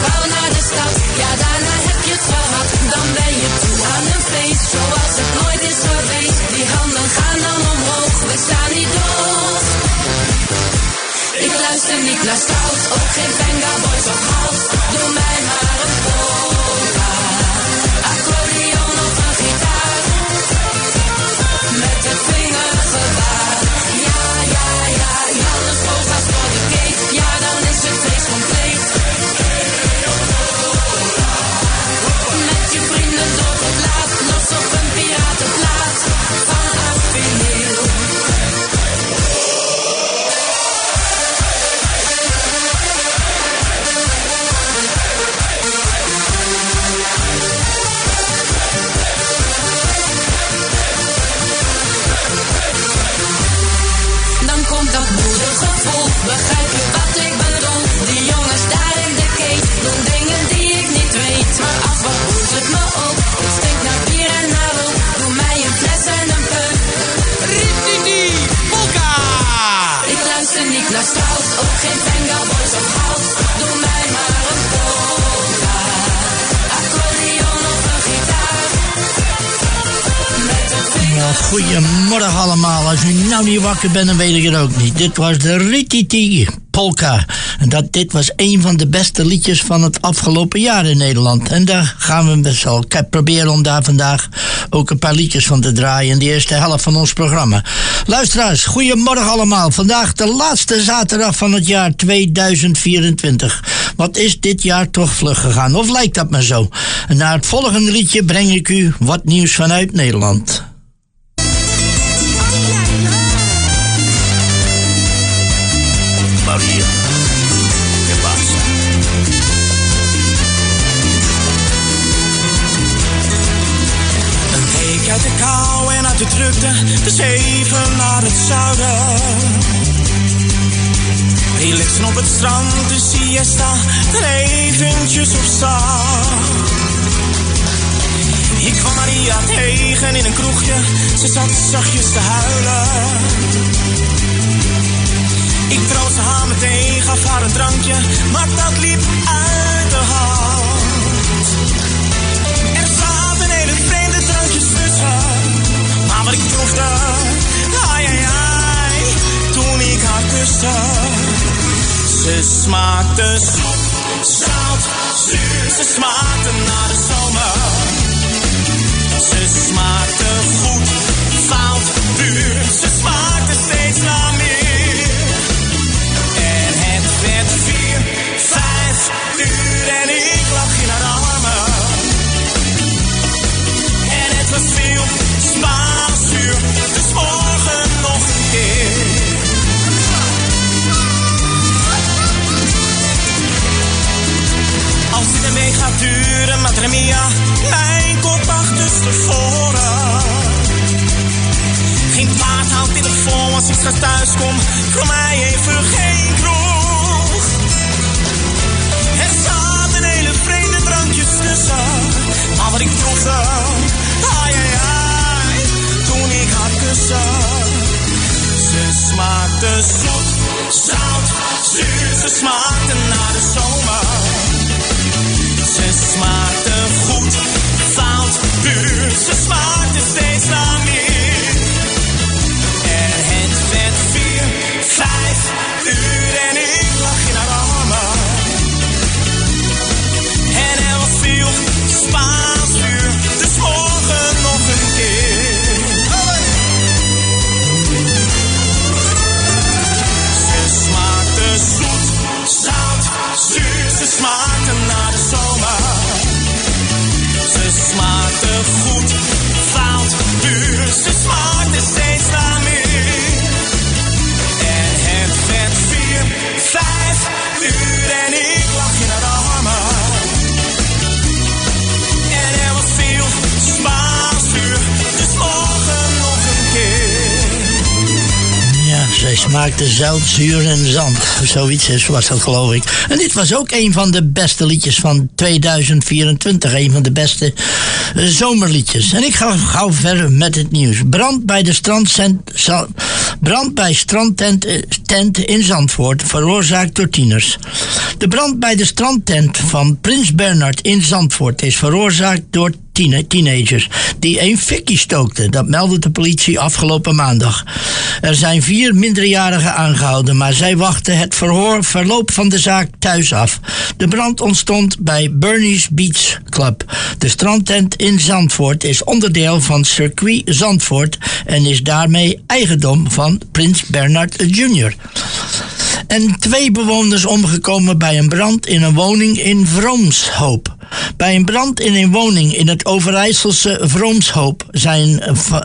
gauw naar de stad. Ja, daarna heb je het gehad. Dan ben je toe aan een feest, zoals het nooit is geweest. Die handen gaan dan omhoog, we staan niet droog. Ik luister niet naar stout, ook geen Venga Boys of House. Doe mij maar een polka, accordeon of een gitaar. Met het vingergebaar. Ja, ja, ja, Jannes polka's voor de cake. Ja, dan is het feest compleet. Met je vrienden door het laat, los op een piratenplaat. Van oud vinyl. Dat moedergevoel, begrijp je wat ik bedoel? Die jongens daar in de cake doen dingen die ik niet weet. Maar ach, wat boeit het me ook? Het stinkt naar bier en naar rook. Doe mij een fles en een peuk. Rititi, polka! Ik luister niet naar stout, ook geen Venga Boys of House. Doe mij maar een polka, accordeon of een gitaar. Met een vinger. Goedemorgen allemaal. Als u nou niet wakker bent, dan weet ik het ook niet. Dit was de Rititi Polka. En dit was een van de beste liedjes van het afgelopen jaar in Nederland. En daar gaan we best wel proberen om daar vandaag ook een paar liedjes van te draaien in de eerste helft van ons programma. Luisteraars, goedemorgen allemaal. Vandaag de laatste zaterdag van het jaar 2024. Wat is dit jaar toch vlug gegaan? Of lijkt dat maar zo? En na het volgende liedje breng ik u wat nieuws vanuit Nederland. Maria, ¿qué pasa? Een week uit de kou en uit de drukte, dus even naar het zuiden. Relaxen op het strand, de siesta, dan eventjes op stap. Ik kwam Maria tegen in een kroegje, ze zat zachtjes te huilen. Ik troostte haar meteen, gaf haar een drankje, maar dat liep uit de hand. Er zaten hele vreemde drankjes tussen, maar wat ik proefde, ai ai ai, toen ik haar kuste. Ze smaakte zoet, zout, zuur, ze smaakte naar de zomer. Ze smaakte goed, fout, puur, ze smaakte steeds naar meer. Het 4, 5 uur en ik lag in haar armen. En het was veel Spaansuur, dus morgen nog een keer. Als dit een week gaat duren, Madre Mia, mijn kop achterstevoren. Geen paard houdt dit het vol als ik straks thuis kom, voor mij even geen kroeg. Er zaten hele vreemde drankjes tussen, maar wat ik proefde, ai ai ai, toen ik haar kuste. Ze smaakte zoet, zout, zuur, ze smaakte naar de zomer. Ze smaakte goed, fout, puur, ze smaakte steeds naar meer. En het werd 4, 5 uur en ik lag in haar armen. En er was veel Spaansuur, dus morgen nog een keer. Ze smaakte zoet, zout, zuur, ze smaakte naar de zomer. Ze smaakte goed, fout, puur, ze smaakte steeds naar meer. En het werd 4, 5 uur en ik lag in haar armen. En er was veel Spaansuur, dus morgen nog een keer. Ja, zij smaakte zout, zuur en zand. Zoiets was dat, geloof ik. En dit was ook een van de beste liedjes van 2024. Een van de beste zomerliedjes. En ik ga gauw verder met het nieuws. Brand bij strandtent in Zandvoort, veroorzaakt door tieners. De brand bij de strandtent van Prins Bernhard in Zandvoort is veroorzaakt door teenagers die een fikkie stookten. Dat meldde de politie afgelopen maandag. Er zijn 4 minderjarigen aangehouden, maar zij wachten het verloop van de zaak thuis af. De brand ontstond bij Bernie's Beach Club. De strandtent in Zandvoort is onderdeel van circuit Zandvoort en is daarmee eigendom van Prins Bernhard Jr. En 2 bewoners omgekomen bij een brand in een woning in Vroomshoop. Bij een brand in een woning in het Overijsselse Vroomshoop zijn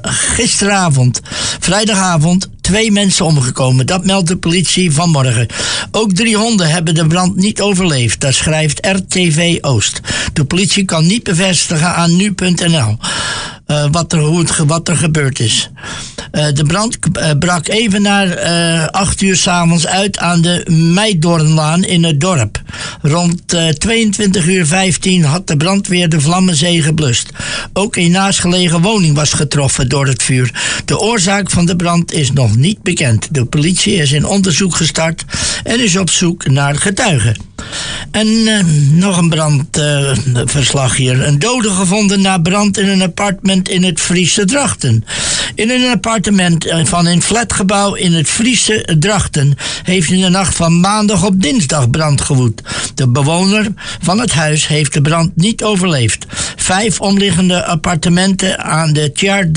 vrijdagavond 2 mensen omgekomen. Dat meldt de politie vanmorgen. Ook 3 honden hebben de brand niet overleefd. Dat schrijft RTV Oost. De politie kan niet bevestigen aan nu.nl wat er gebeurd is. De brand brak even na 8 uur 's avonds uit aan de Meidornlaan in het dorp. Rond 22:15 had de brandweer de Vlammenzee geblust. Ook een naastgelegen woning was getroffen door het vuur. De oorzaak van de brand is nog niet bekend. De politie is in onderzoek gestart en is op zoek naar getuigen. En nog een brandverslag hier. Een dode gevonden na brand in een appartement in het Friese Drachten. In een appartement van een flatgebouw in het Friese Drachten heeft in de nacht van maandag op dinsdag brand gewoed. De bewoner van het huis heeft de brand niet overleefd. 5 omliggende appartementen aan de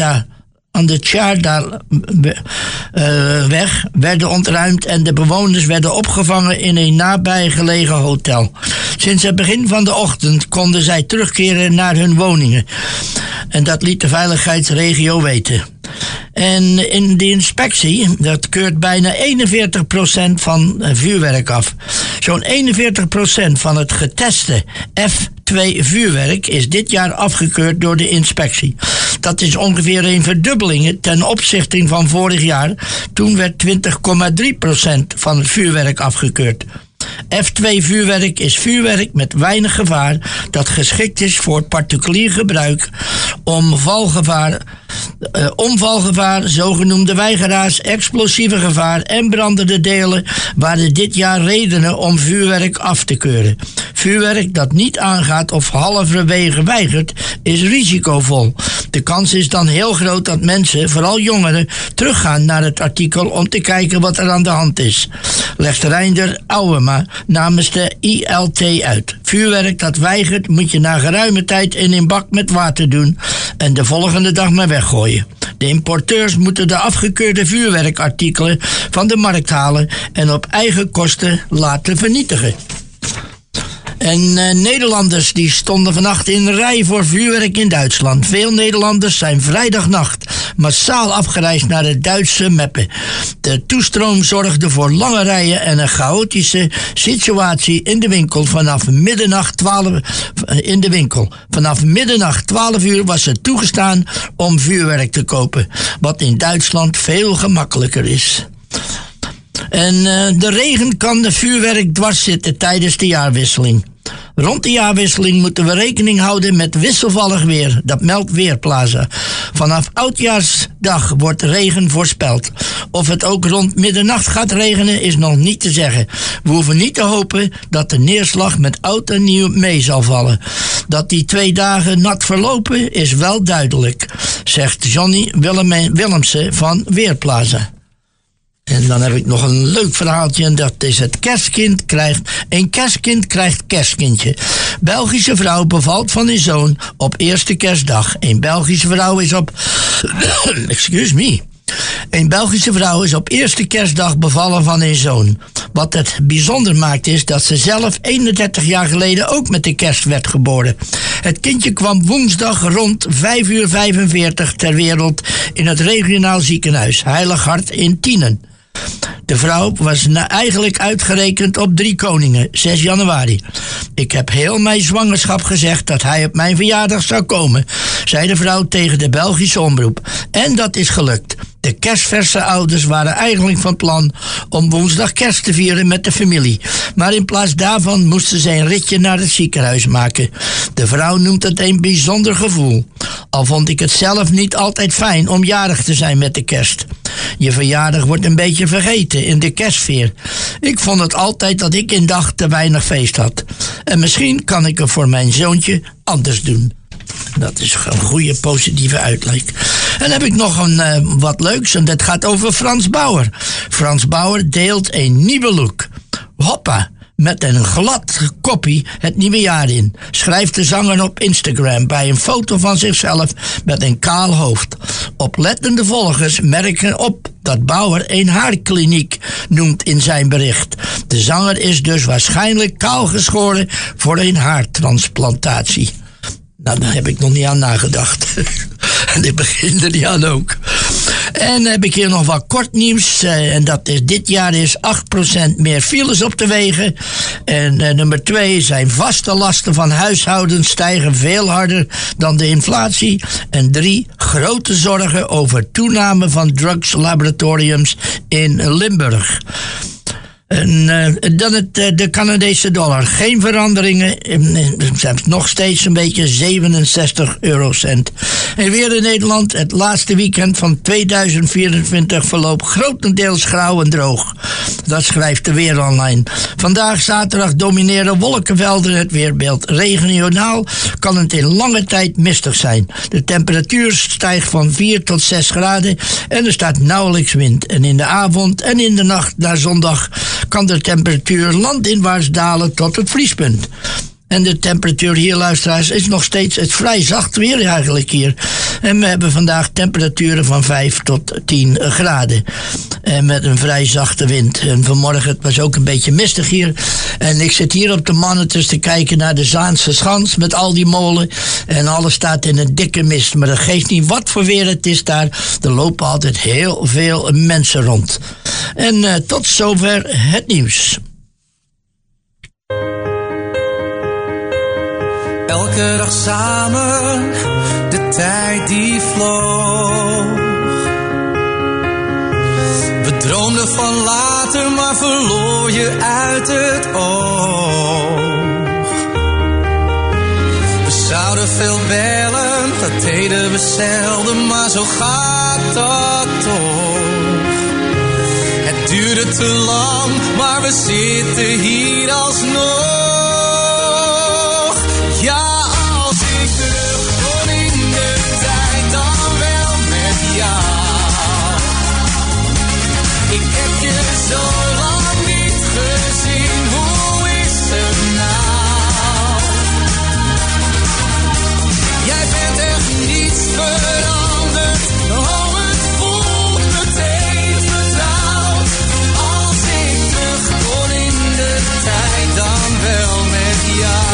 Tjaardalweg werden ontruimd en de bewoners werden opgevangen in een nabijgelegen hotel. Sinds het begin van de ochtend konden zij terugkeren naar hun woningen. En dat liet de veiligheidsregio weten. En in de inspectie, dat keurt bijna 41% van vuurwerk af. Zo'n 41% van het geteste F2 vuurwerk is dit jaar afgekeurd door de inspectie. Dat is ongeveer een verdubbeling ten opzichte van vorig jaar. Toen werd 20,3% van het vuurwerk afgekeurd. F2 vuurwerk is vuurwerk met weinig gevaar dat geschikt is voor particulier gebruik, omvalgevaar, zogenoemde weigeraars, explosieve gevaar en brandende delen waren dit jaar redenen om vuurwerk af te keuren. Vuurwerk dat niet aangaat of halverwege weigert is risicovol. De kans is dan heel groot dat mensen, vooral jongeren, teruggaan naar het artikel om te kijken wat er aan de hand is. Legt Reinder Ouwema namens de ILT uit. Vuurwerk dat weigert moet je na geruime tijd in een bak met water doen en de volgende dag maar weggooien. De importeurs moeten de afgekeurde vuurwerkartikelen van de markt halen en op eigen kosten laten vernietigen. En Nederlanders die stonden vannacht in rij voor vuurwerk in Duitsland. Veel Nederlanders zijn vrijdagnacht massaal afgereisd naar de Duitse Meppen. De toestroom zorgde voor lange rijen en een chaotische situatie in de winkel vanaf middernacht 12 uur was het toegestaan om vuurwerk te kopen, wat in Duitsland veel gemakkelijker is. En de regen kan de vuurwerk dwars zitten tijdens de jaarwisseling. Rond de jaarwisseling moeten we rekening houden met wisselvallig weer. Dat meldt Weerplaza. Vanaf Oudjaarsdag wordt regen voorspeld. Of het ook rond middernacht gaat regenen is nog niet te zeggen. We hoeven niet te hopen dat de neerslag met oud en nieuw mee zal vallen. Dat die 2 dagen nat verlopen is wel duidelijk, zegt Johnny Willemsen van Weerplaza. En dan heb ik nog een leuk verhaaltje en dat is een kerstkind krijgt kerstkindje. Belgische vrouw bevalt van een zoon op eerste kerstdag. Een Belgische vrouw is op eerste kerstdag bevallen van een zoon. Wat het bijzonder maakt is dat ze zelf 31 jaar geleden ook met de kerst werd geboren. Het kindje kwam woensdag rond 5:45 ter wereld in het regionaal ziekenhuis Heilig Hart in Tienen. De vrouw was eigenlijk uitgerekend op 3 koningen, 6 januari. Ik heb heel mijn zwangerschap gezegd dat hij op mijn verjaardag zou komen, zei de vrouw tegen de Belgische omroep. En dat is gelukt. De kerstverse ouders waren eigenlijk van plan om woensdag kerst te vieren met de familie. Maar in plaats daarvan moesten ze een ritje naar het ziekenhuis maken. De vrouw noemt het een bijzonder gevoel. Al vond ik het zelf niet altijd fijn om jarig te zijn met de kerst. Je verjaardag wordt een beetje vergeten in de kerstsfeer. Ik vond het altijd dat ik in dag te weinig feest had. En misschien kan ik er voor mijn zoontje anders doen. Dat is een goede positieve uitleg. En dan heb ik nog een wat leuks en dat gaat over Frans Bauer. Frans Bauer deelt een nieuwe look. Hoppa! Met een glad koppie het nieuwe jaar in. Schrijft de zanger op Instagram bij een foto van zichzelf met een kaal hoofd. Oplettende volgers merken op dat Bauer een haarkliniek noemt in zijn bericht. De zanger is dus waarschijnlijk kaal geschoren voor een haartransplantatie. Nou, daar heb ik nog niet aan nagedacht. En ik begin er niet aan ook. En dan heb ik hier nog wat kort nieuws. En dat is dit jaar is 8% meer files op de wegen. En nummer 2 zijn vaste lasten van huishoudens stijgen veel harder dan de inflatie. En 3 grote zorgen over toename van drugslaboratoriums in Limburg. En dan de Canadese dollar. Geen veranderingen. Nog steeds een beetje 67 eurocent. En weer in Nederland. Het laatste weekend van 2024 verloopt grotendeels grauw en droog. Dat schrijft de Weer Online. Vandaag zaterdag domineren wolkenvelden het weerbeeld. Regionaal kan het in lange tijd mistig zijn. De temperatuur stijgt van 4 tot 6 graden. En er staat nauwelijks wind. En in de avond en in de nacht naar zondag kan de temperatuur landinwaarts dalen tot het vriespunt. En de temperatuur hier, luisteraars, is nog steeds het vrij zacht weer eigenlijk hier. En we hebben vandaag temperaturen van 5 tot 10 graden. En met een vrij zachte wind. En vanmorgen, het was ook een beetje mistig hier. En ik zit hier op de monitors te kijken naar de Zaanse Schans met al die molen. En alles staat in een dikke mist. Maar dat geeft niet wat voor weer het is daar. Er lopen altijd heel veel mensen rond. En tot zover het nieuws. Elke dag samen, de tijd die vloog. We droomden van later, maar verloor je uit het oog. We zouden veel bellen, dat deden we zelden, maar zo gaat dat toch. Het duurde te lang, maar we zitten hier alsnog. Ja, als ik terug kon in de tijd, dan wel met jou. Ik heb je zo lang niet gezien, hoe is het nou? Jij bent echt niets veranderd, oh het voelt meteen vertrouwd. Als ik terug kon in de tijd, dan wel met jou.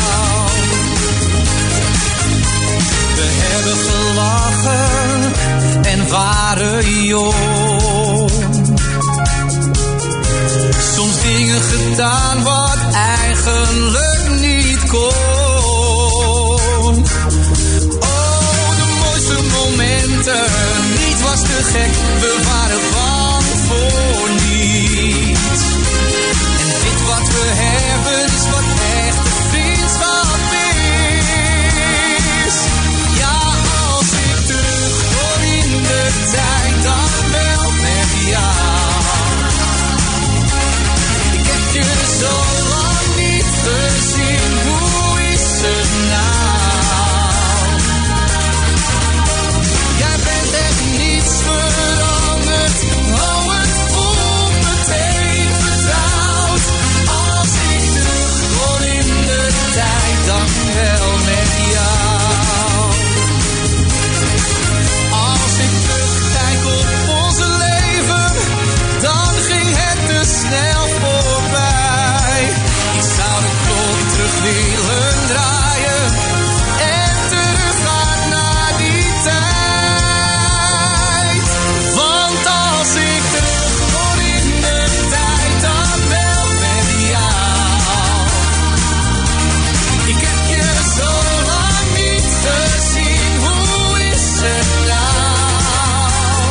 We hebben gelachen en waren jong. Soms dingen gedaan wat eigenlijk niet kon. Oh, de mooiste momenten, niet was te gek, we waren bang voor niets. En dit wat we hebben is wat echte vriendschap is. Ja, als ik terug kon in de tijd, dan wel met jou. Ik heb je zo lang niet gezien, hoe is het nou? Jij bent echt niets veranderd, oh het voelt meteen vertrouwd. Als ik terug kon in de tijd, dan wel met jou. Als ik terugkijk op onze leven, dan ging het te snel voorbij. Ik zou de klok terug willen draaien en teruggaan naar die tijd. Want als ik terug kon in de tijd, dan wel met jou. Ik heb je zo lang niet gezien, hoe is het nou?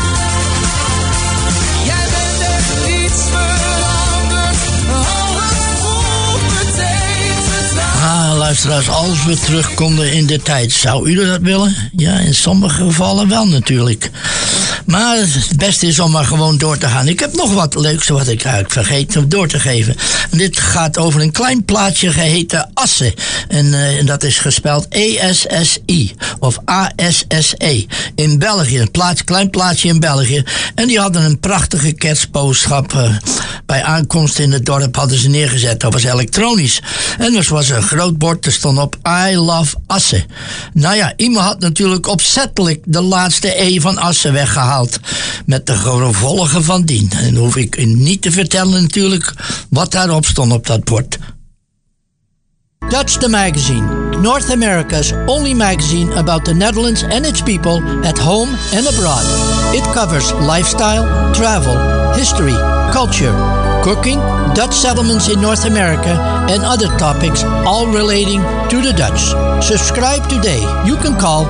Jij bent echt niets veranderd, oh het voelt meteen vertrouwd. Luisteraars, als we terug konden in de tijd, zou u dat willen? Ja, in sommige gevallen wel natuurlijk. Maar het beste is om maar gewoon door te gaan. Ik heb nog wat leuks wat ik eigenlijk vergeet om door te geven. En dit gaat over een klein plaatsje geheten Asse. En dat is gespeld E-S-S-I of A-S-S-E. In België, een klein plaatsje in België. En die hadden een prachtige kerstboodschap. Bij aankomst in het dorp hadden ze neergezet. Dat was elektronisch. En er was een groot bord, er stond op I love Asse. Nou ja, iemand had natuurlijk opzettelijk de laatste E van Asse weggehaald. Met de gevolgen van dien. En dan hoef ik u niet te vertellen natuurlijk wat daarop stond op dat bord. Dutch the Magazine, North America's only magazine about the Netherlands and its people at home and abroad. It covers lifestyle, travel, history, culture, cooking, Dutch settlements in North America, and other topics all relating to the Dutch. Subscribe today. You can call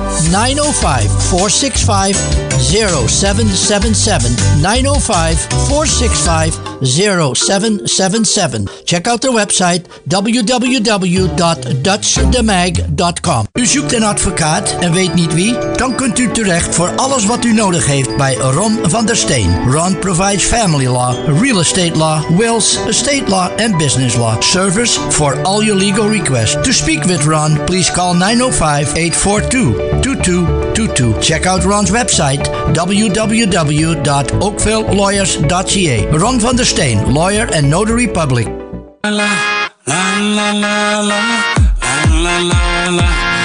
905-465-0777. 905-465-0777. Check out their website www.dutchthemag.com. U zoekt een advocaat en weet niet wie? Dan kunt u terecht voor alles wat u nodig heeft bij Ron van der Steen. Ron provides family law, real estate law, wills, estate law, and business law. Service for all your legal requests. To speak with Ron, please call 905-842-2222. Check out Ron's website, www.oakvillelawyers.ca. Ron van der Steen, lawyer and notary public. La la la la la la la la la.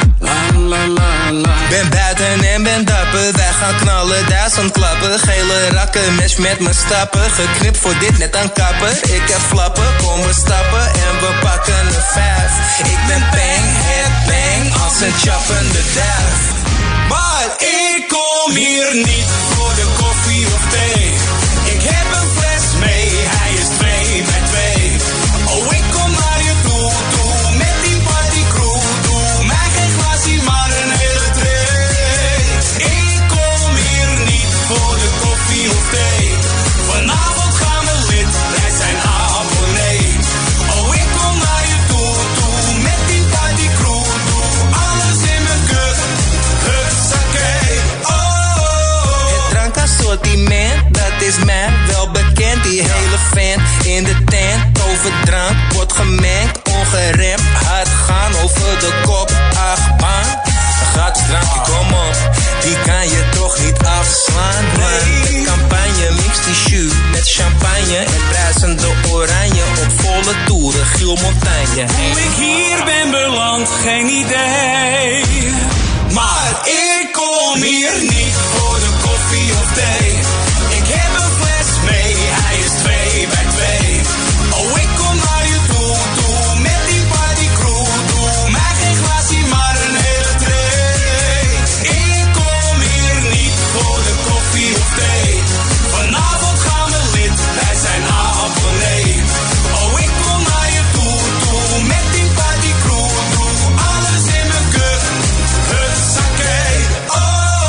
Ben buiten en ben dapper, wij gaan knallen, 1000 klappen. Gele rakken, mes met mijn stappen. Geknipt voor dit net aan kapper. Ik heb flappen, kom we stappen en we pakken een 5. Ik ben bang, het bang, als een chappende duif. Maar ik kom hier niet voor de koffie of thee. Ik heb een fles mee, hij is 2 bij 2. Oh, ik kom naar je toe, met die partycrew. Doe mij geen glasie, maar een hele tray. Ik kom hier niet voor de koffie of thee. Vanavond gaan we lid, wij zijn abonnee. Oh, ik kom naar je toe, met die partycrew. Doe alles in mijn kut, hutsakee. Oh, het drankassortiment, dat is mij wel bekend. Die hele fan in de tent, overdrank, wordt gemengd. Ongeremd, hard gaan over de kop, achtbaan. Een gratis drankje, kom op, die kan je toch niet afslaan. Man, de campagne mixt die jus met champagne en bruisende oranje op volle toeren, Giel Montagne. Hoe ik hier ben beland, geen idee. Maar ik kom hier niet voor de koffie of thee. Ik heb een fles mee, hij is 2 bij 2. Oh, ik kom naar je toe, met die partycrew. Doe mij geen glasie, maar een hele tray. Ik kom hier niet voor de koffie of thee. Vanavond gaan we lid, wij zijn abonnee. Oh, ik kom naar je toe, met die partycrew. Doe alles in mijn kut, hutsakee. Oh.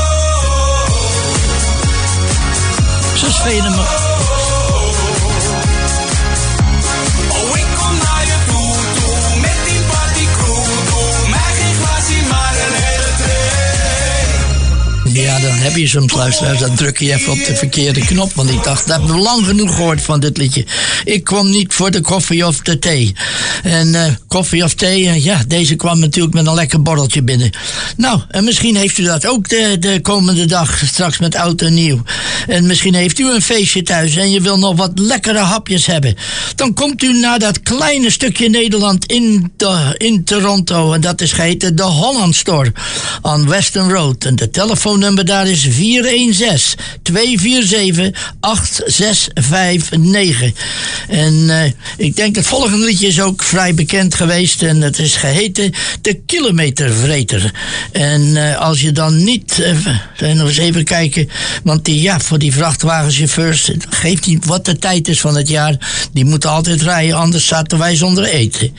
Ze spelen me. Oh, ik kom naar je toe, met die partycrew. Doe mij geen glasie, maar een hele tray. Ja, dan heb je soms luisteraars, dan druk je even op de verkeerde knop. Want ik dacht, dat heb ik lang genoeg gehoord van dit liedje. Ik kwam niet voor de koffie of de thee. En koffie of thee, ja, deze kwam natuurlijk met een lekker borreltje binnen. Nou, en misschien heeft u dat ook de komende dag, straks met oud en nieuw. En misschien heeft u een feestje thuis en je wil nog wat lekkere hapjes hebben. Dan komt u naar dat kleine stukje Nederland in Toronto. En dat is geheten de Holland Store on Western Road. En de telefoonnummer daar is 416-247-8659. En ik denk het volgende liedje is ook vrij bekend geweest. En dat is geheten de Kilometervreter. En als je dan niet... nog eens even kijken. Want voor die vrachtwagenchauffeurs... Het geeft niet wat de tijd is van het jaar. Die moeten altijd rijden, anders zaten wij zonder eten.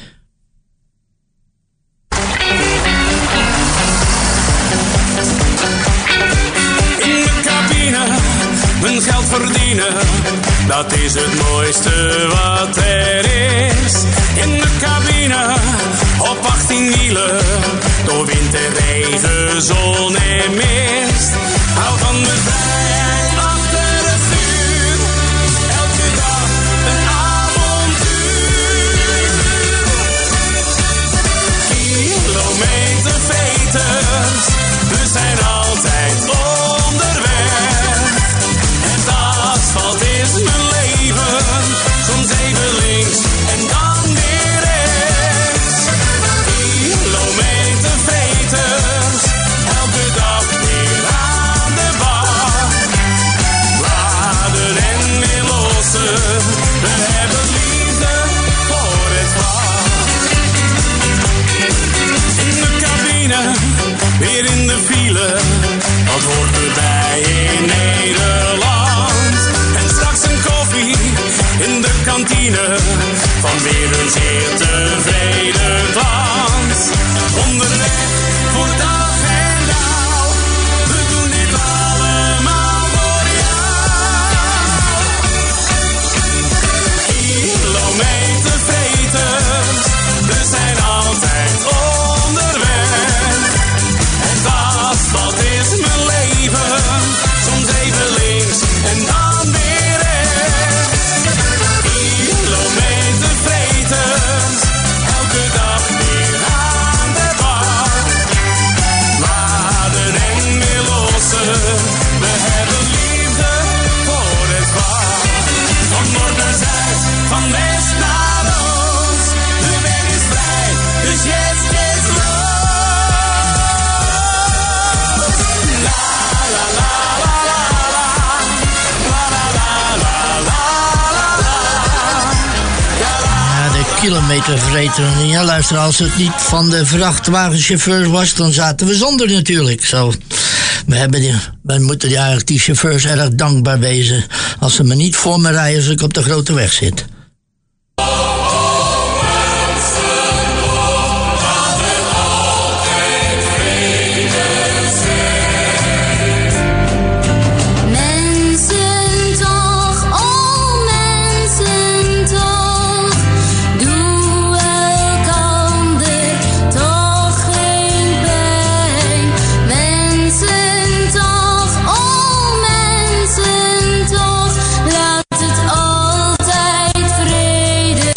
Mijn geld verdienen, dat is het mooiste wat er is. In de cabine, op 18 wielen, door wind en regen, zon en mist. Hou van de vrijheid hoort erbij in Nederland. En straks een koffie in de kantine van weer een zeer tevreden klant. Onderweg voor dag en dauw, we doen dit allemaal voor jou. Kilometervreters, we zijn altijd onderweg. En dat is mijn leven, soms even links en dan weer rechts. Kilometervreters, elke dag weer aan de bak. Laden en weer lossen, we hebben liefde voor het vak. Van noord naar zuid, van west naar oost, de weg is vrij, dus yes, let's go. La la la la la la, la la la la la la la. Ja, de kilometervreter. Ja, luister, als het niet van de vrachtwagenchauffeurs was, dan zaten we zonder natuurlijk. Zo. We moeten eigenlijk die chauffeurs erg dankbaar wezen als ze me niet voor me rijden als ik op de grote weg zit. Mensen toch, oh mensen toch, doe elkander toch geen pijn. Mensen toch, oh mensen toch, laat het altijd vrede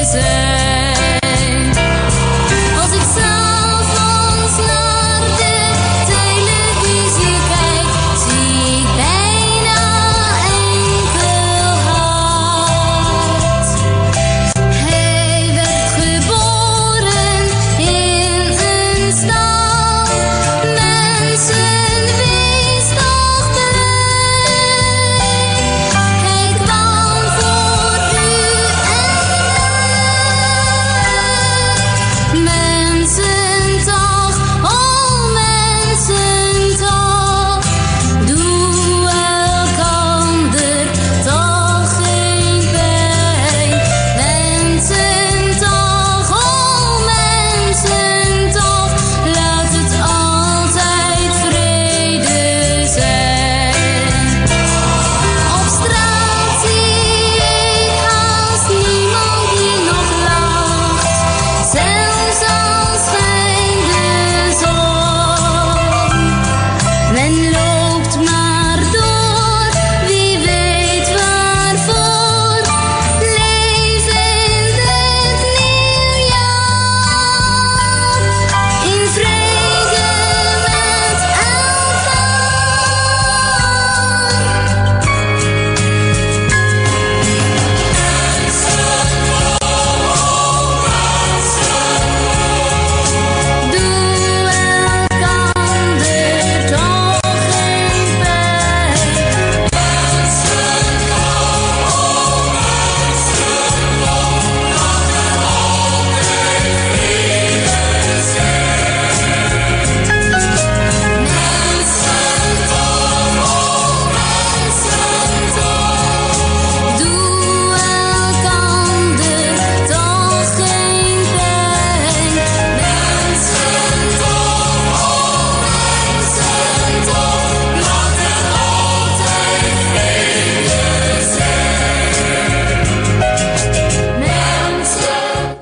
zijn. Als ik 's avonds naar de televisie kijk, zie ik bijna enkel hart. Hij werd geboren in een stal. Mensen, wees toch blij. Hij kwam voor u en mij. Mensen toch, oh mensen toch, doe elkander toch geen pijn. Mensen toch, oh mensen toch, laat het altijd vrede zijn. Op straat zie ik haast niemand die nog lacht, zelfs al schijnt de zon. Men loopt maar door, wie weet waarvoor. Leef in het nieuwjaar, in vrede met elkaar. Doe elkander toch geen pijn. Doe elkander toch geen pijn. Mensen toch, oh mensen toch, laat er altijd vrede zijn. Mensen.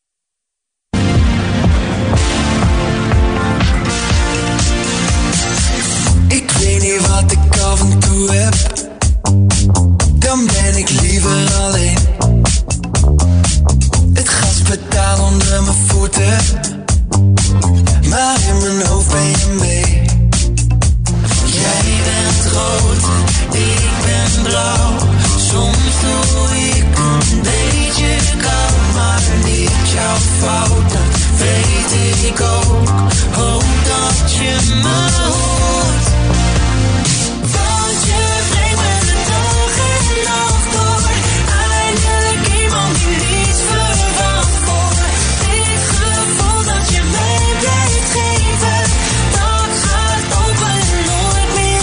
Ik weet niet wat ik af en toe heb, dan ben ik liever alleen. Het gaspedaal onder mijn voeten, maar in mijn hoofd ben je mee. Jij bent rood, ik ben blauw. Soms doe ik een beetje koud, maar niet jouw fout, dat weet ik ook. Hoop dat je me hoort. Want je brengt me de dag en nacht door. Eindelijk iemand die niets verwacht voor. Dit gevoel dat je mij blijft geven, dat gaat open nooit meer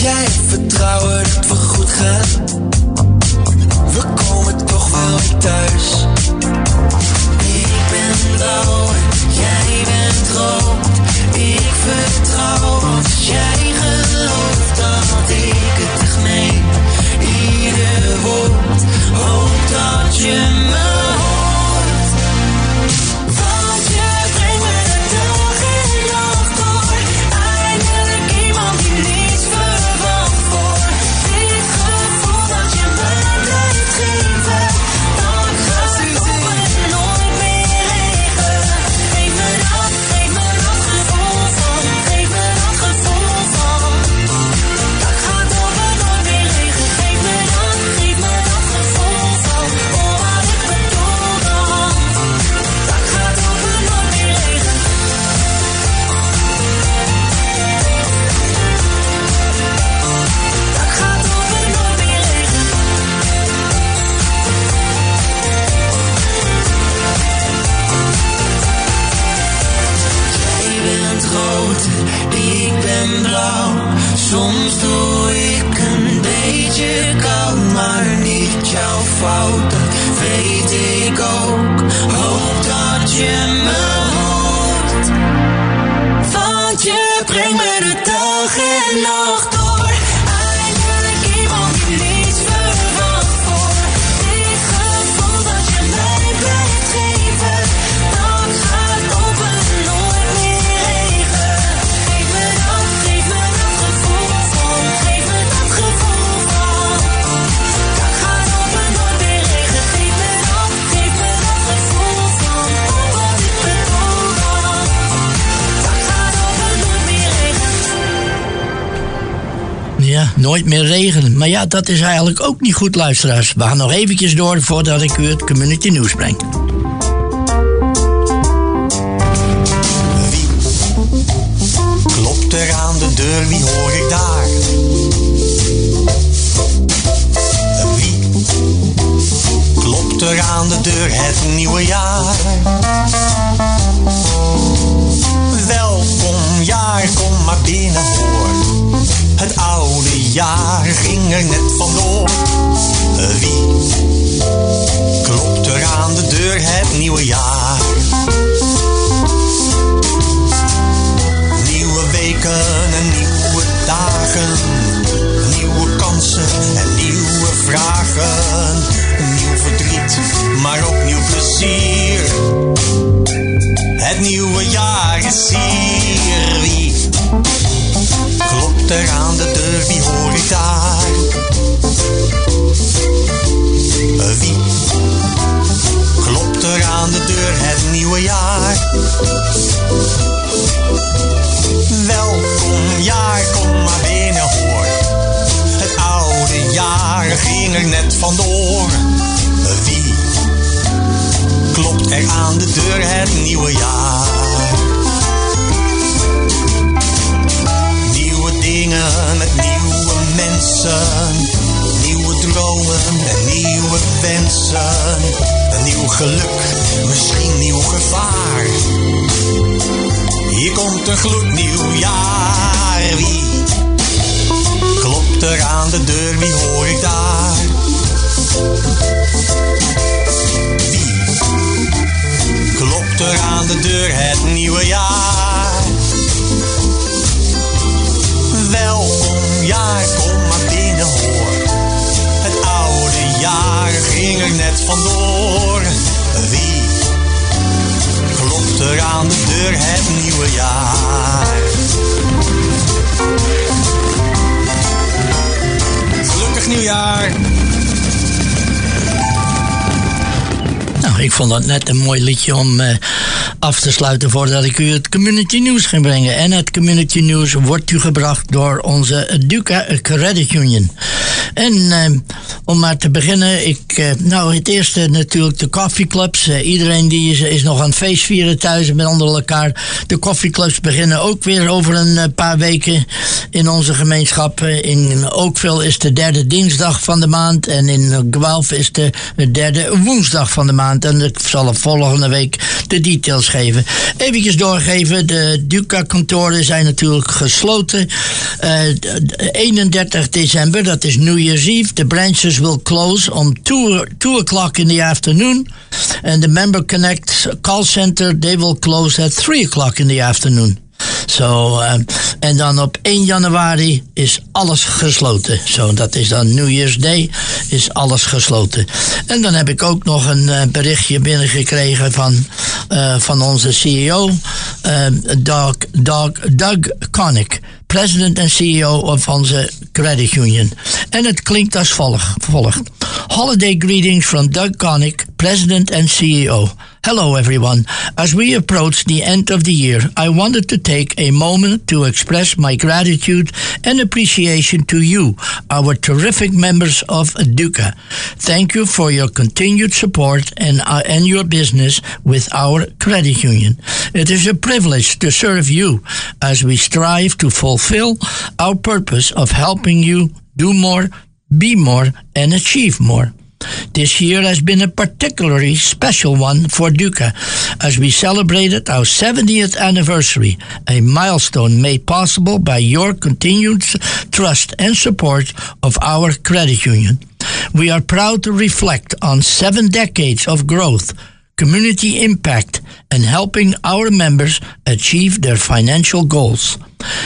jij hebt vertrouwen dat we goed gaan? We komen toch wel weer thuis. Ik ben blauw en jij bent rood. Ik vertrouw als jij gelooft dat ik het echt meen. Ieder woord, hoop dat je me hoort. Want je brengt me de dag en nacht door. Eindelijk iemand die niets verwacht voor. Dit gevoel dat je me blijft geven. Dan gaat het op en nooit meer regen. Geef me dat gevoel van. Geef me dat gevoel van. Dat gaat op en nooit meer regen. Geef me dat gevoel van. Oh, wat ik bedoel dan. Dat gaat op en nooit meer regen. Dat gaat op en nooit meer regen. Jij bent rood, ik ben blauw. Soms doe ik een beetje koud, maar niet jouw fout, dat weet ik ook. Hoop dat je me hoort. Want je brengt me de dag en nacht door. Eindelijk iemand die niets verwacht voor. Dit gevoel dat je mij blijft geven. Dat gaat op en nooit meer regen. Geef me dat gevoel van. Geef me dat gevoel van. Dat gaat op en nooit meer regen. Geef me dat gevoel van. Oh, wat ik bedoel dan. Dat gaat op en nooit meer regen. Ja, nooit meer regen. Maar ja, dat is eigenlijk ook niet goed, luisteraars. We gaan nog eventjes door voordat ik u het community nieuws breng. Wie klopt er aan de deur, wie hoor ik daar? Wie klopt er aan de deur, het nieuwe jaar? Welkom jaar, kom maar binnen hoor. Het oude jaar ging er net vandoor. Wie klopt er aan de deur, het nieuwe jaar? Nieuwe weken en nieuwe dagen. Nieuwe kansen en nieuwe vragen. Nieuw verdriet, maar ook nieuw plezier. Het nieuwe jaar is hier. Wie klopt er aan de deur, wie hoor ik daar? Wie klopt er aan de deur, het nieuwe jaar? Welkom jaar, kom maar binnen hoor. Het oude jaar ging er net vandoor. Wie klopt er aan de deur, het nieuwe jaar? Nieuwe dingen met nieuwe mensen. Nieuwe dromen en nieuwe wensen. Een nieuw geluk, misschien nieuw gevaar. Hier komt een gloednieuw jaar. Wie klopt er aan de deur, wie hoor ik daar? Wie klopt er aan de deur, het nieuwe jaar? Welkom jaar, kom maar binnen hoor. Het oude jaar ging er net vandoor. Wie klopt er aan de deur, het nieuwe jaar? Gelukkig nieuwjaar! Nou, ik vond dat net een mooi liedje om af te sluiten voordat ik u het community nieuws ging brengen. En het community nieuws wordt u gebracht door onze Duca Credit Union. En om maar te beginnen, het eerste natuurlijk de koffieclubs. Iedereen die is nog aan het feest vieren thuis met onder elkaar. De koffieclubs beginnen ook weer over een paar weken in onze gemeenschap. In Oakville is de derde dinsdag van de maand en in Guelph is de derde woensdag van de maand. En ik zal volgende week de details geven. Eventjes doorgeven, de Duca-kantoren zijn natuurlijk gesloten. 31 december, dat is New Year's Eve. The branches will close on 2 o'clock in the afternoon. And the Member Connect call center, they will close at 3 o'clock in the afternoon. En dan op 1 januari is alles gesloten. Dat is dan New Year's Day, is alles gesloten. En dan heb ik ook nog een berichtje binnengekregen van onze CEO, Doug Connick, president en CEO of onze credit union. En het klinkt als volgt. Holiday greetings from Doug Connick, president and CEO. Hello everyone. As we approach the end of the year, I wanted to take a moment to express my gratitude and appreciation to you, our terrific members of Duca. Thank you for your continued support and your business with our credit union. It is a privilege to serve you as we strive to fulfill our purpose of helping you do more, be more, and achieve more. This year has been a particularly special one for Duca, as we celebrated our 70th anniversary, a milestone made possible by your continued trust and support of our credit union. We are proud to reflect on 7 decades of growth, community impact, and helping our members achieve their financial goals.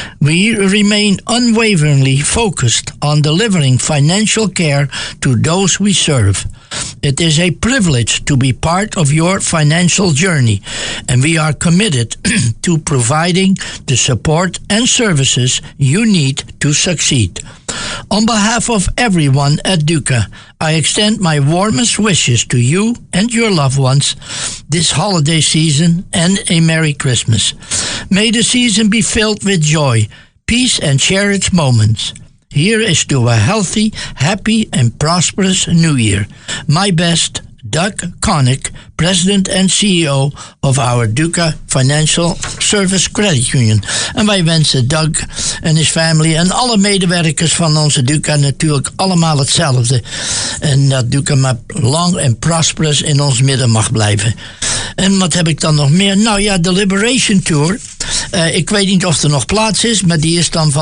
We remain unwaveringly focused on delivering financial care to those we serve. It is a privilege to be part of your financial journey, and we are committed to providing the support and services you need to succeed. On behalf of everyone at Duca, I extend my warmest wishes to you and your loved ones this holiday season and a Merry Christmas. May the season be filled with joy, peace, and cherished moments. Here is to a healthy, happy, and prosperous New Year. My best, Doug Connick, President and CEO of our Duca Financial Service Credit Union. En wij wensen Doug en his family en alle medewerkers van onze Duca natuurlijk allemaal hetzelfde. En dat Duca maar long en prosperous in ons midden mag blijven. En wat heb ik dan nog meer? Nou ja, de Liberation Tour. Ik weet niet of er nog plaats is, maar die is dan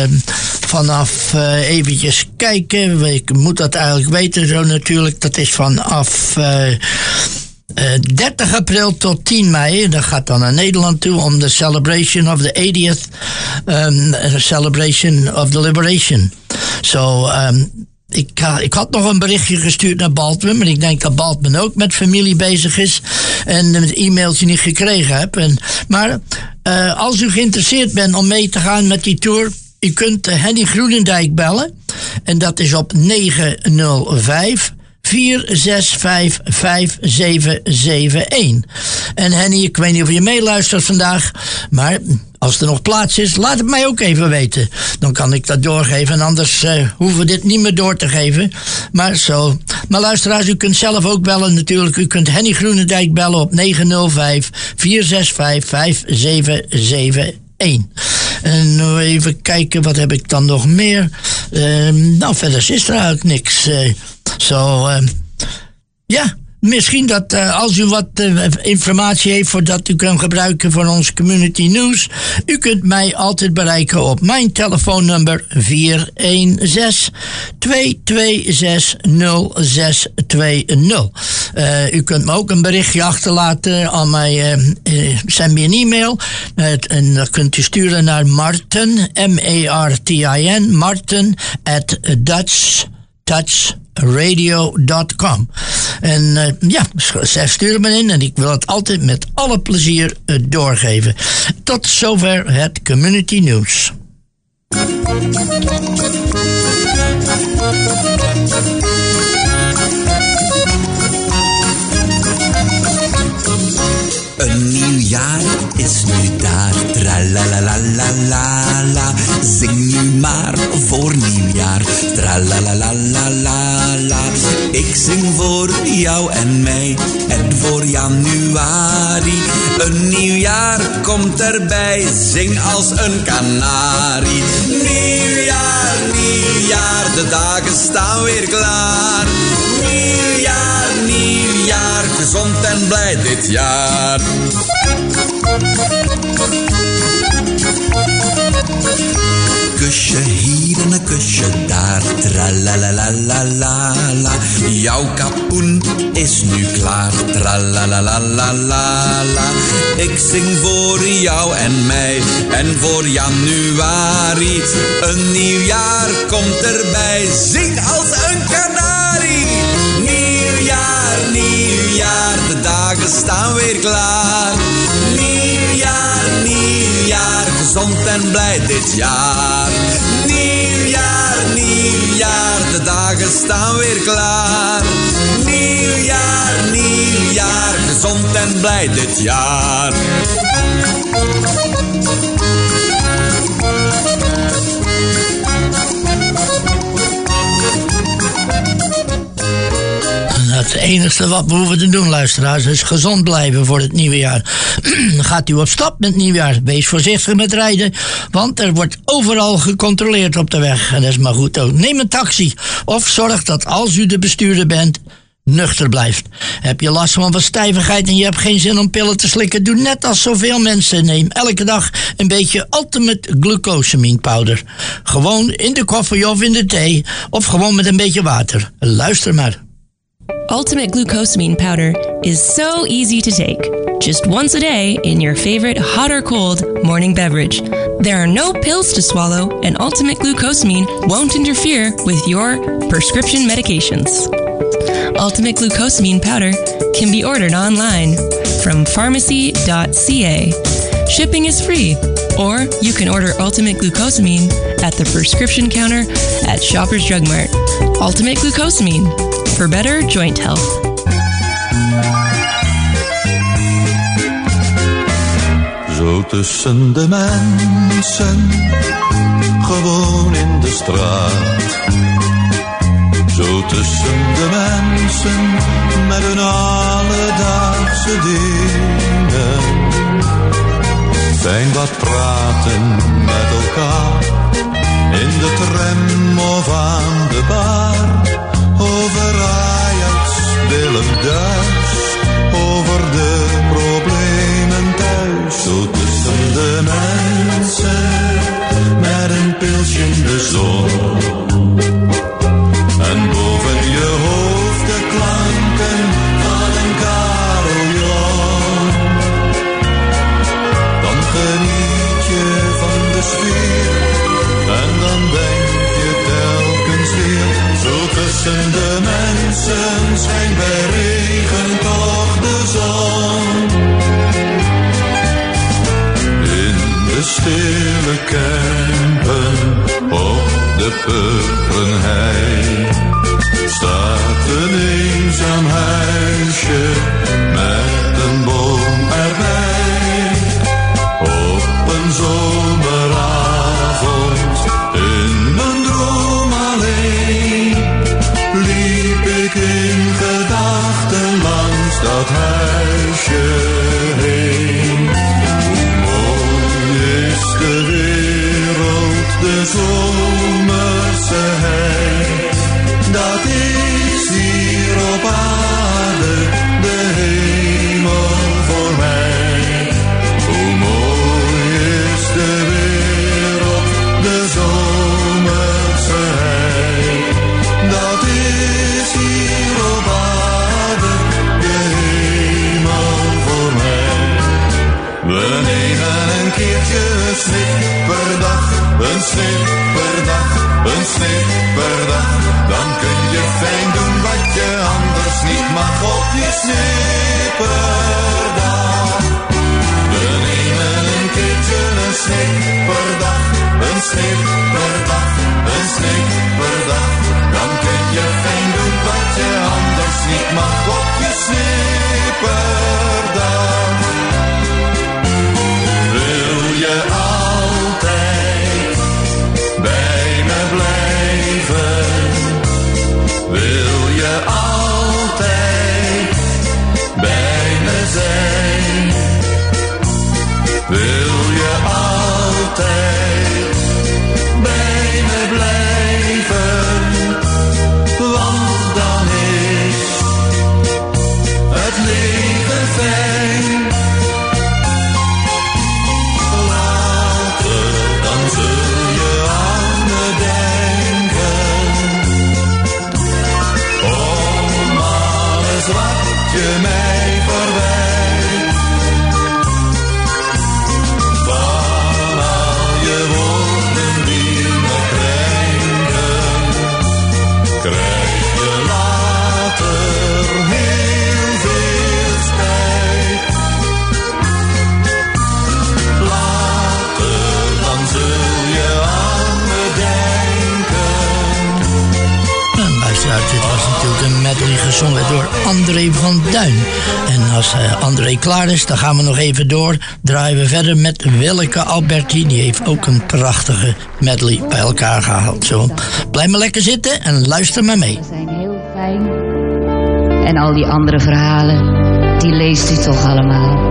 vanaf eventjes kijken. Ik moet dat eigenlijk weten zo natuurlijk. Dat is vanaf 30 april tot 10 mei. Dat gaat dan naar Nederland toe om de celebration of the 80th celebration of the Liberation. Ik had nog een berichtje gestuurd naar Baldwin, maar ik denk dat Baldwin ook met familie bezig is en het e-mailtje niet gekregen heb. Maar als u geïnteresseerd bent om mee te gaan met die tour, u kunt Henny Groenendijk bellen en dat is op 905 465 5771. En Henny, ik weet niet of je meeluistert vandaag, maar als er nog plaats is, laat het mij ook even weten. Dan kan ik dat doorgeven en anders hoeven we dit niet meer door te geven. Maar luisteraars, u kunt zelf ook bellen natuurlijk. U kunt Henny Groenendijk bellen op 905 465 5771. En even kijken, wat heb ik dan nog meer? Verder is er eigenlijk niks. Misschien dat als u wat informatie heeft voordat u kan gebruiken voor ons community news, u kunt mij altijd bereiken op mijn telefoonnummer 416-226-0620. U kunt me ook een berichtje achterlaten aan mij, send me een e-mail en dan kunt u sturen naar Martin, M-A-R-T-I-N, Martin at DutchTouchRadio.com. En stuur me in en ik wil het altijd met alle plezier doorgeven. Tot zover het Community News. Een nieuw jaar is nu daar, tra la la la la la la. Zing nu maar voor nieuwjaar. Tralalalala. Ik zing voor jou en mij en voor januari. Een nieuwjaar komt erbij, zing als een kanarie. Nieuwjaar, nieuwjaar, de dagen staan weer klaar. Nieuwjaar, nieuwjaar, gezond en blij dit jaar. Kusje hier en een kusje daar, tralalalalala. Jouw kapoen is nu klaar, tralalalalala. Ik zing voor jou en mij en voor januari. Een nieuw jaar komt erbij, zing als een kanarie. Nieuwjaar, nieuwjaar, de dagen staan weer klaar. Nieuwjaar, nieuwjaar, gezond en blij dit jaar. Nieuwjaar, nieuwjaar, de dagen staan weer klaar. Nieuwjaar, nieuwjaar, gezond en blij dit jaar. Het enige wat we hoeven te doen, luisteraars, is gezond blijven voor het nieuwe jaar. Gaat u op stap met nieuwjaar, wees voorzichtig met rijden, want er wordt overal gecontroleerd op de weg. En dat is maar goed ook. Neem een taxi of zorg dat als u de bestuurder bent, nuchter blijft. Heb je last van stijvigheid en je hebt geen zin om pillen te slikken? Doe net als zoveel mensen. Neem elke dag een beetje Ultimate Glucosamine powder. Gewoon in de koffie of in de thee of gewoon met een beetje water. Luister maar. Ultimate Glucosamine powder is so easy to take. Just once a day in your favorite hot or cold morning beverage. There are no pills to swallow, and Ultimate Glucosamine won't interfere with your prescription medications. Ultimate Glucosamine powder can be ordered online from pharmacy.ca. Shipping is free, or you can order Ultimate Glucosamine at the prescription counter at Shoppers Drug Mart. Ultimate Glucosamine, for better joint health. Zo tussen de mensen, gewoon in de straat. Zo tussen de mensen, met hun alledaagse dingen. Fijn wat praten met elkaar, in de tram of aan de bar. Over Ajax, Willem Duis, over de problemen thuis. Zo tussen de mensen, met een pilsje in de zon. En boven je hoofd de klanken van een carillon. Dan geniet je van de sfeer, en dan denk je telkens weer. Zo tussen de mensen schijnt bij regen toch de zon. In de stille Kempen op de purperenhei staat een eenzaam huisje met een boom erbij. Op een zomeravond in mijn droom alleen liep ik in gedachten langs dat huisje heen. Hoe mooi is de wereld, de zomerse hei. Dat is hier op aarde de hemel voor mij. Hoe mooi is de wereld, de zomerse hei. Dat is hier op aarde de hemel voor mij. We nemen een keertje een snik per dag, een snik per dag, een snik per dag. Dan kun je fijn doen wat je anders niet mag op je snipperdag. We nemen een keertje een snik per dag, een snik per dag, een snik per dag. Dan kun je fijn doen wat je anders niet mag op je snipperdag. Wil je altijd bij me je mij verwijt. Van al je woorden die me krenken, krijg je later heel veel spijt. Later dan zul je aan me denken. En luisteraars, dit was natuurlijk een medley gezongen door André van Duin. En als André klaar is, dan gaan we nog even door. Draaien we verder met Willeke Alberti. Die heeft ook een prachtige medley bij elkaar gehaald. Zo, blijf maar lekker zitten en luister maar mee. Ze zijn heel fijn. En al die andere verhalen, die leest u toch allemaal.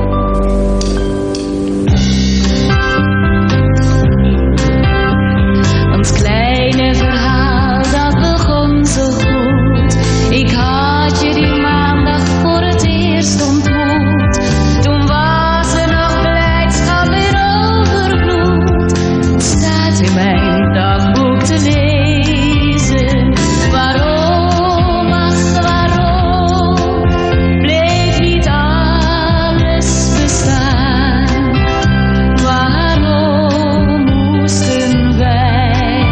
Ons kleine verhaal, dat begon zo goed. Ik had je die maandag voor het eerst ontmoet. Toen was er nog blijdschap in overvloed. Het staat in mijn dagboek te lezen. Waarom, ach waarom, bleef niet alles bestaan? Waarom moesten wij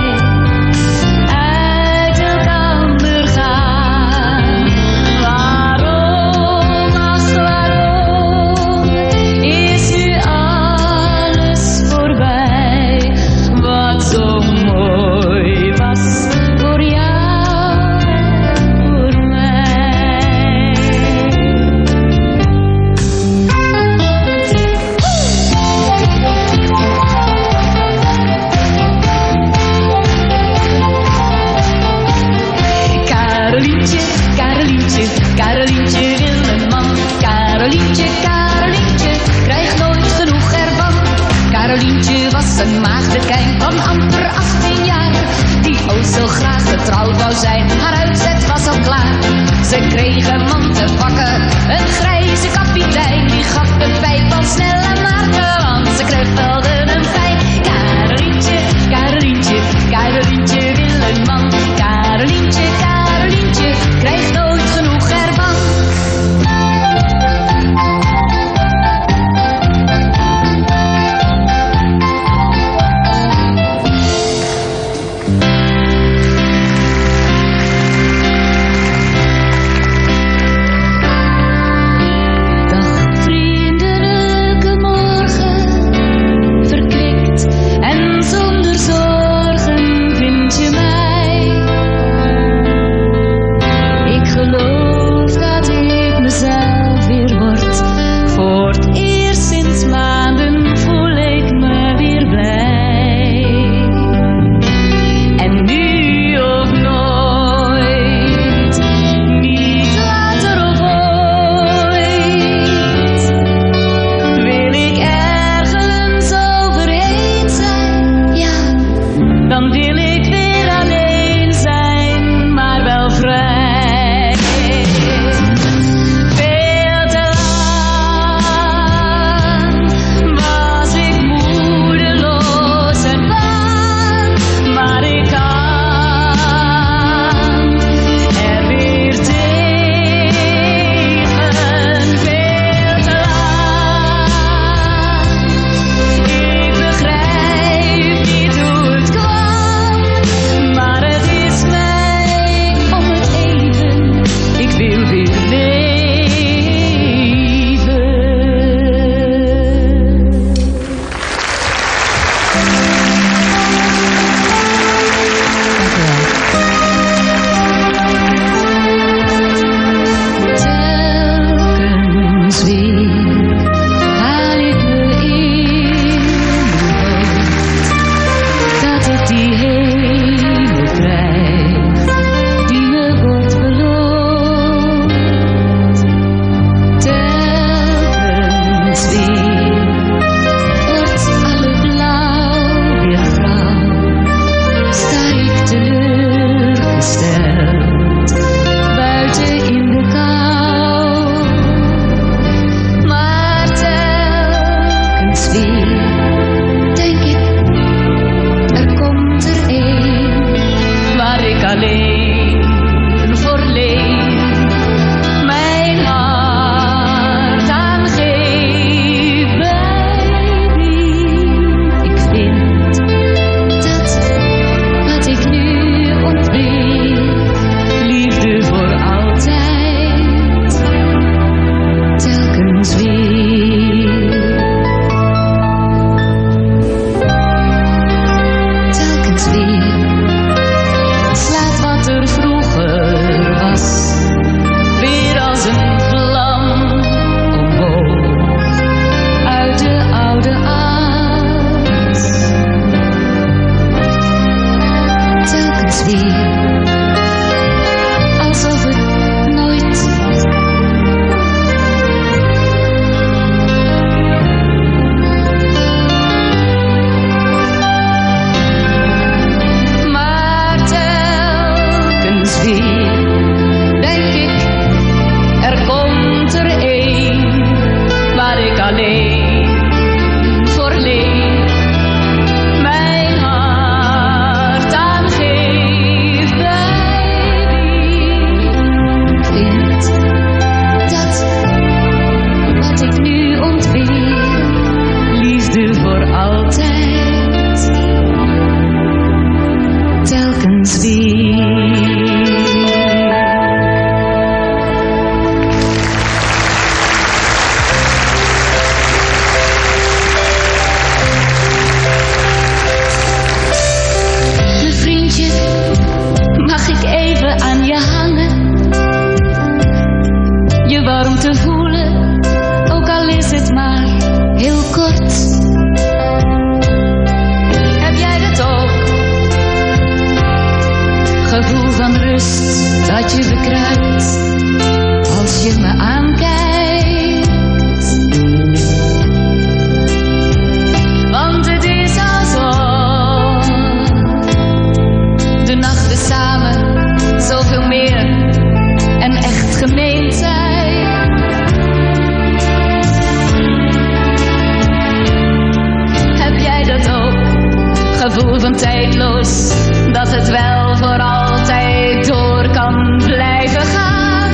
uit elkander gaan? Waarom, ach waarom, is nu alles voorbij? Wat zo mooi was voor jou en voor mij. Carolientje, Carolientje, Carolientje wil een man. Carolientje, Carolientje, krijgt nooit genoeg ervan. Carolientje was een maagdekijn van amper 18 jaar, die ook zo graag getrouwd wou zijn. Haar uitzet was al klaar. Ze kreeg een man te pakken, een grijze kapitein. Die gaf de pijp al snel aan Maarten, want ze knuffelden hem fijn. Carolientje, Carolientje, Carolientje wil een man. Carolientje, Carolientje, krijgt nooit genoeg ervan. Dag vriendelijke morgen, verkwikt en zonder zorgen vind je mij. Ik geloof dat ik mezelf weer word. Voor het eerst sinds maanden voel ik me weer blij. En nu of nooit, niet later of ooit, wil ik ergens overheen zijn. Ja, dan wil ik weer alleen zijn, maar wel vrij. Veel te lang was ik moedeloos en bang, maar ik kan er weer tegen. Veel te lang. Ik begrijp niet hoe het kwam, maar het is mij om het even. Ik wil weer leven. Dank u wel. Telkens weer haal ik me in mijn hoofd dat ik die hemel krijg die me wordt beloofd. Telkens weer wordt alle blauw weer grauw. Sta ik teleurgesteld buiten in de kou. Maar telkens weer denk ik, er komt er een waar ik alleen voor leef. Mijn hart en zwier. Mijn vriendje, mag ik even aan je hangen? Je warmte voelen, ook al is het maar heel kort. Heb jij dat ook? Gevoel van rust dat je bekruipt als je me aankijkt. Want het is alsof de nachten samen zoveel meer en echt gemeen zijn. Heb jij dat ook? Gevoel van tijdloos, dat het wel voor altijd door kan blijven gaan.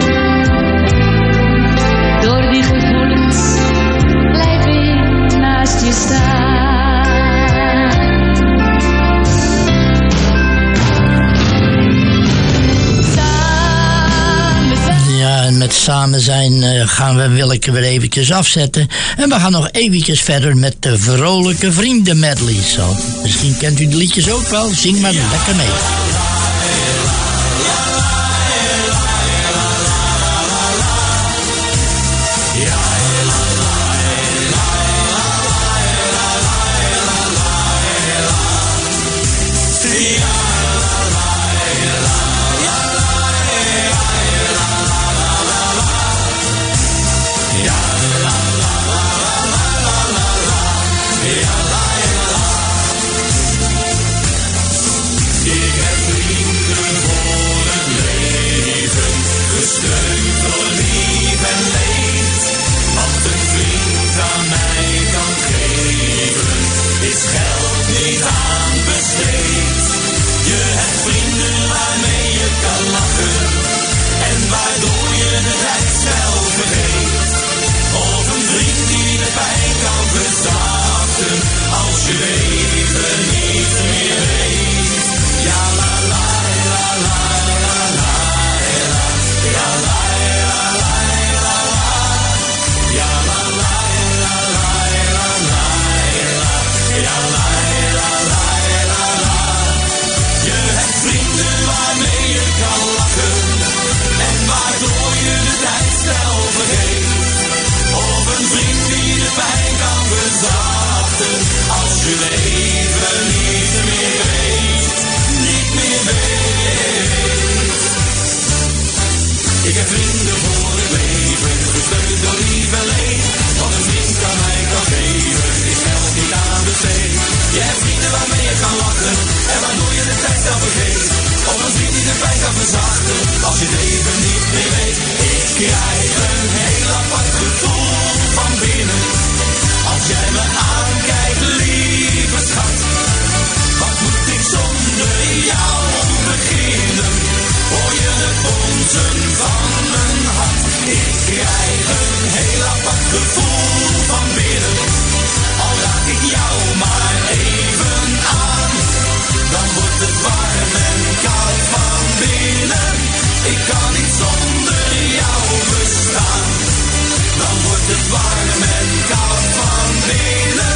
Door die gevoelens blijf ik naast je staan. Ja, en met samen zijn gaan we Willeke weer eventjes afzetten. En we gaan nog eventjes verder met de vrolijke vrienden medley. Zo, misschien kent u de liedjes ook wel. Zing maar lekker mee. Als je het even niet meer weet, ik krijg een heel apart gevoel van binnen. Als jij me aankijkt, lieve schat, wat moet ik zonder jou beginnen? Hoor je de bonzen van mijn hart? Ik krijg een heel apart gevoel van binnen. Al raak ik jou maar even aan, dan wordt het warm en koud van binnen. Ik kan niet zonder jou bestaan. Dan wordt het warm en koud van binnen.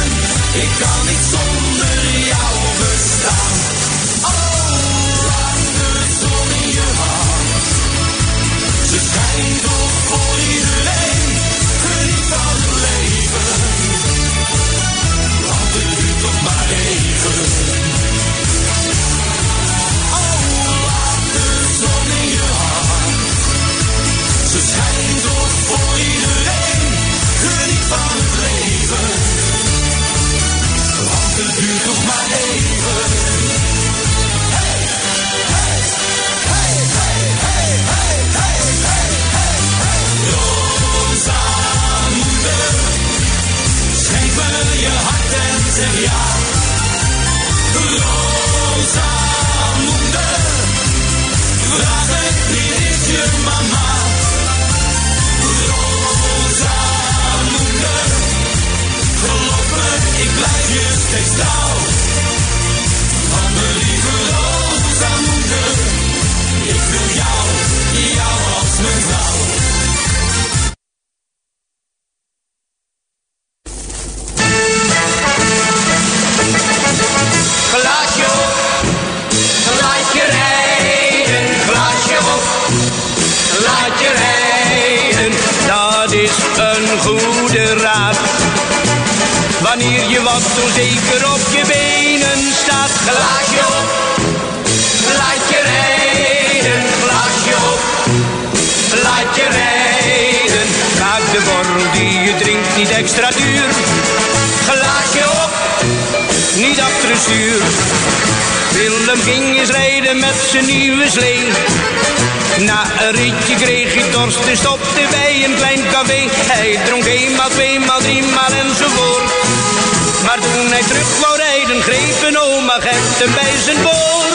goede raad. Wanneer je wat onzeker op je benen staat, glaasje op, laat je rijden, glaasje op, laat je rijden. Maak de borrel die je drinkt niet extra duur, glaasje op, niet achter het stuur. Willem ging eens rijden met zijn nieuwe slee. Na een ritje kreeg hij dorst en stopte bij een klein café. Hij dronk eenmaal, tweemaal, driemaal enzovoort. Maar toen hij terug wou rijden, greep een oma Gert hem bij zijn boord.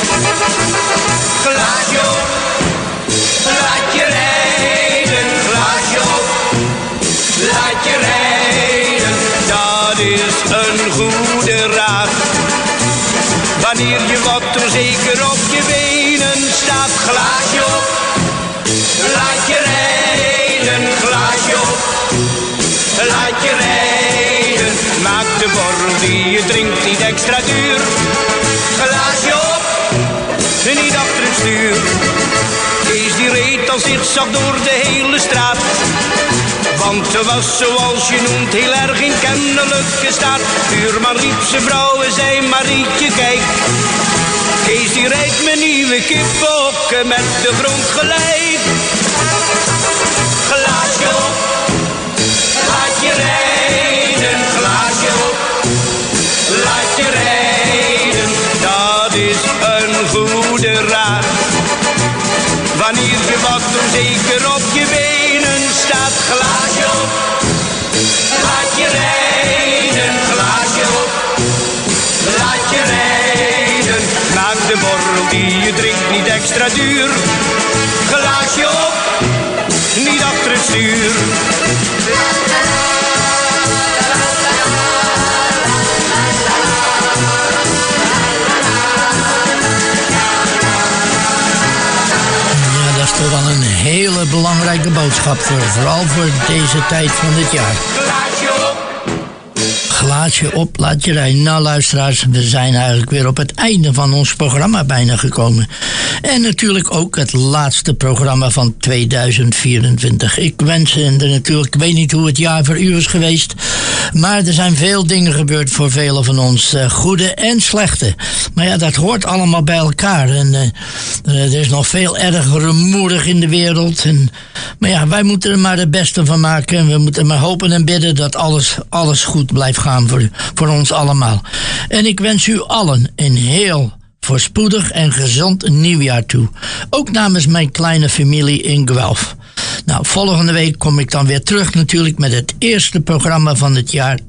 Glaasje op, laat je rijden, glaasje op, laat je rijden. Dat is een goede raad. Wanneer je wat onzeker op je benen staat, glaasje op, laat je rijden, glaasje op, laat je rijden. Maak de borrel die je drinkt niet extra duur, glaasje op, niet achter het stuur. Kees die reed als zigzag door de hele straat, want ze was zoals je noemt heel erg in kennelijke staat. Buurman riep zijn vrouw en zei Marietje kijk, Kees die rijdt mijn nieuwe kippenhokken met de grond gelijk. Glaasje op, laat je rijden, glaasje op, laat je rijden. Dat is een goede raad. Wanneer je wat onzeker op je benen staat, glaasje op, laat je rijden, glaasje op, laat je rijden. Maak de borrel die je drinkt niet extra duur, glaasje op, niet achter het stuur. Toch wel een hele belangrijke boodschap, vooral voor deze tijd van het jaar. Glaasje op, laat je rijden. Nou luisteraars, we zijn eigenlijk weer op het einde van ons programma bijna gekomen. En natuurlijk ook het laatste programma van 2024. Ik wens er natuurlijk, ik weet niet hoe het jaar voor u is geweest, maar er zijn veel dingen gebeurd voor velen van ons. Goede en slechte. Maar ja, dat hoort allemaal bij elkaar. En er is nog veel erger rumoerig in de wereld. Maar ja, wij moeten er maar het beste van maken. En we moeten maar hopen en bidden dat alles goed blijft gaan voor ons allemaal. En ik wens u allen een heel voorspoedig en gezond nieuwjaar toe. Ook namens mijn kleine familie in Guelph. Nou, volgende week kom ik dan weer terug natuurlijk met het eerste programma van het jaar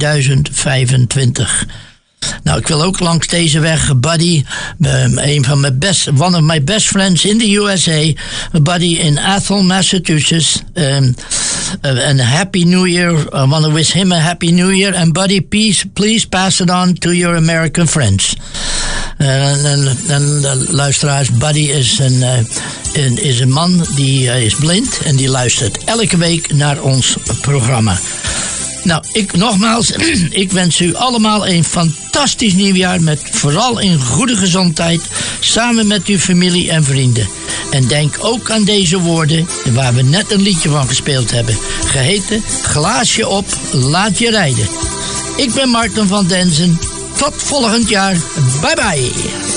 2025. Nou, ik wil ook langs deze weg Buddy, one of my best friends in the USA, Buddy in Athol, Massachusetts. And a Happy New Year. I want to wish him a Happy New Year. And Buddy, please pass it on to your American friends. En luisteraars, Buddy is een man die is blind en die luistert elke week naar ons programma. Nou, ik wens u allemaal een fantastisch nieuwjaar met vooral in goede gezondheid, samen met uw familie en vrienden. En denk ook aan deze woorden waar we net een liedje van gespeeld hebben, geheten Glaasje op, laat je rijden. Ik ben Martin van Denzen. Tot volgend jaar. Bye bye.